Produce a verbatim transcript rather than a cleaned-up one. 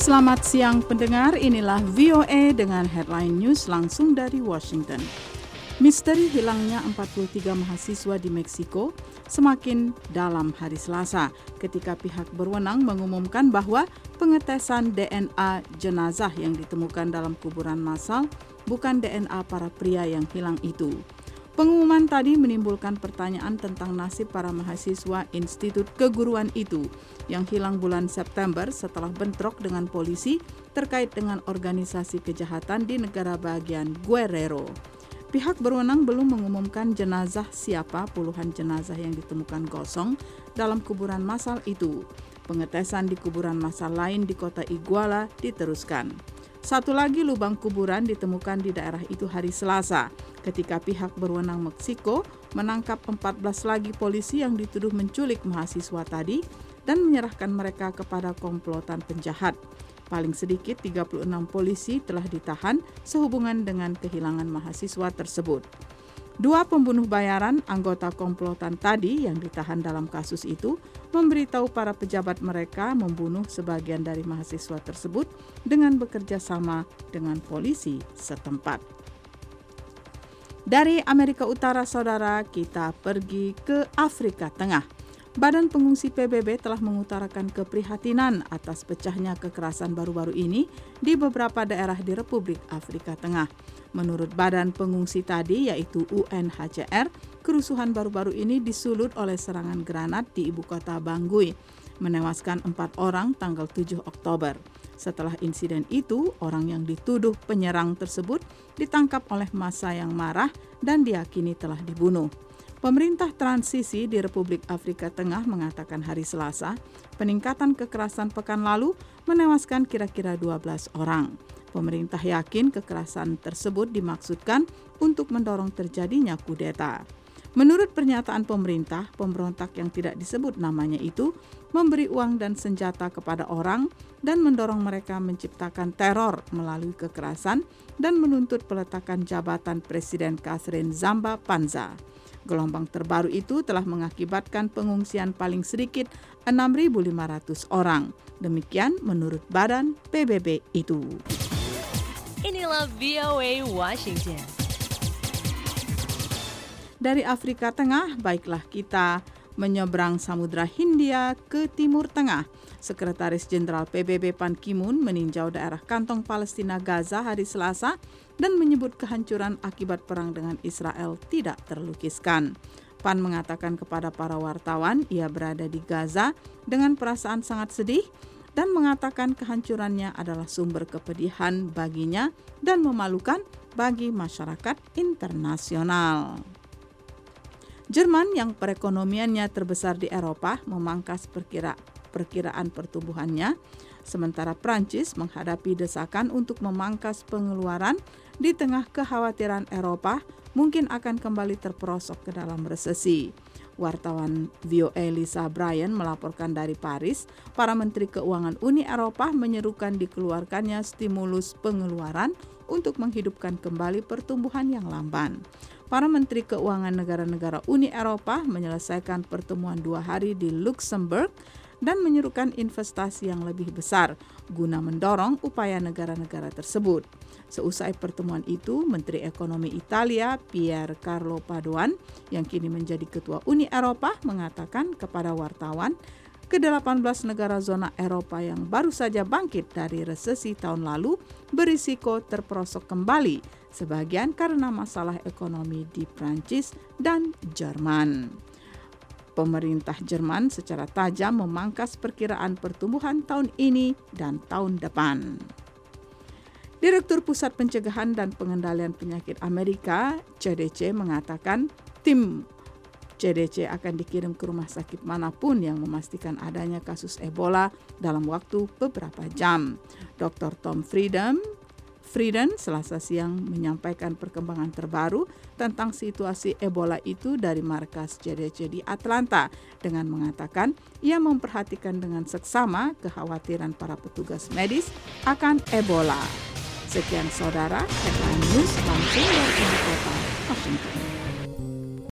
Selamat siang pendengar, inilah V O A dengan headline news langsung dari Washington. Misteri hilangnya empat puluh tiga mahasiswa di Meksiko semakin dalam hari Selasa ketika pihak berwenang mengumumkan bahwa pengetesan D N A jenazah yang ditemukan dalam kuburan massal bukan D N A para pria yang hilang itu. Pengumuman tadi menimbulkan pertanyaan tentang nasib para mahasiswa Institut Keguruan itu yang hilang bulan September setelah bentrok dengan polisi terkait dengan organisasi kejahatan di negara bagian Guerrero. Pihak berwenang belum mengumumkan jenazah siapa puluhan jenazah yang ditemukan gosong dalam kuburan massal itu. Pengetesan di kuburan massal lain di kota Iguala diteruskan. Satu lagi lubang kuburan ditemukan di daerah itu hari Selasa ketika pihak berwenang Meksiko menangkap empat belas lagi polisi yang dituduh menculik mahasiswa tadi dan menyerahkan mereka kepada komplotan penjahat. Paling sedikit tiga puluh enam polisi telah ditahan sehubungan dengan kehilangan mahasiswa tersebut. Dua pembunuh bayaran anggota komplotan tadi yang ditahan dalam kasus itu memberitahu para pejabat mereka membunuh sebagian dari mahasiswa tersebut dengan bekerja sama dengan polisi setempat. Dari Amerika Utara, saudara, kita pergi ke Afrika Tengah. Badan Pengungsi P B B telah mengutarakan keprihatinan atas pecahnya kekerasan baru-baru ini di beberapa daerah di Republik Afrika Tengah. Menurut Badan Pengungsi tadi, yaitu U N H C R, kerusuhan baru-baru ini disulut oleh serangan granat di ibu kota Bangui, menewaskan empat orang tanggal tujuh Oktober. Setelah insiden itu, orang yang dituduh penyerang tersebut ditangkap oleh massa yang marah dan diyakini telah dibunuh. Pemerintah transisi di Republik Afrika Tengah mengatakan hari Selasa, peningkatan kekerasan pekan lalu menewaskan kira-kira dua belas orang. Pemerintah yakin kekerasan tersebut dimaksudkan untuk mendorong terjadinya kudeta. Menurut pernyataan pemerintah, pemberontak yang tidak disebut namanya itu memberi uang dan senjata kepada orang dan mendorong mereka menciptakan teror melalui kekerasan dan menuntut peletakan jabatan Presiden Catherine Zamba-Panza. Gelombang terbaru itu telah mengakibatkan pengungsian paling sedikit enam ribu lima ratus orang. Demikian menurut Badan P B B itu. Inilah V O A Washington. Dari Afrika Tengah, baiklah kita menyeberang Samudra Hindia ke Timur Tengah. Sekretaris Jenderal P B B Ban Ki-moon meninjau daerah kantong Palestina Gaza hari Selasa dan menyebut kehancuran akibat perang dengan Israel tidak terlukiskan. Pan mengatakan kepada para wartawan ia berada di Gaza dengan perasaan sangat sedih dan mengatakan kehancurannya adalah sumber kepedihan baginya dan memalukan bagi masyarakat internasional. Jerman yang perekonomiannya terbesar di Eropa memangkas perkira, perkiraan pertumbuhannya, sementara Prancis menghadapi desakan untuk memangkas pengeluaran di tengah kekhawatiran Eropa mungkin akan kembali terperosok ke dalam resesi. Wartawan V O A Lisa Bryan melaporkan dari Paris, para menteri keuangan Uni Eropa menyerukan dikeluarkannya stimulus pengeluaran untuk menghidupkan kembali pertumbuhan yang lamban. Para menteri keuangan negara-negara Uni Eropa menyelesaikan pertemuan dua hari di Luxembourg dan menyerukan investasi yang lebih besar guna mendorong upaya negara-negara tersebut. Seusai pertemuan itu, Menteri Ekonomi Italia Pier Carlo Padoan yang kini menjadi Ketua Uni Eropa mengatakan kepada wartawan, ke delapan belas negara zona Eropa yang baru saja bangkit dari resesi tahun lalu berisiko terperosok kembali, sebagian karena masalah ekonomi di Prancis dan Jerman. Pemerintah Jerman secara tajam memangkas perkiraan pertumbuhan tahun ini dan tahun depan. Direktur Pusat Pencegahan dan Pengendalian Penyakit Amerika, C D C, mengatakan tim C D C akan dikirim ke rumah sakit manapun yang memastikan adanya kasus Ebola dalam waktu beberapa jam. Doktor Tom Frieden Frieden Selasa siang menyampaikan perkembangan terbaru tentang situasi Ebola itu dari markas C D C di Atlanta dengan mengatakan ia memperhatikan dengan seksama kekhawatiran para petugas medis akan Ebola. Sekian saudara, headline news langsung dari ibu kota Washington.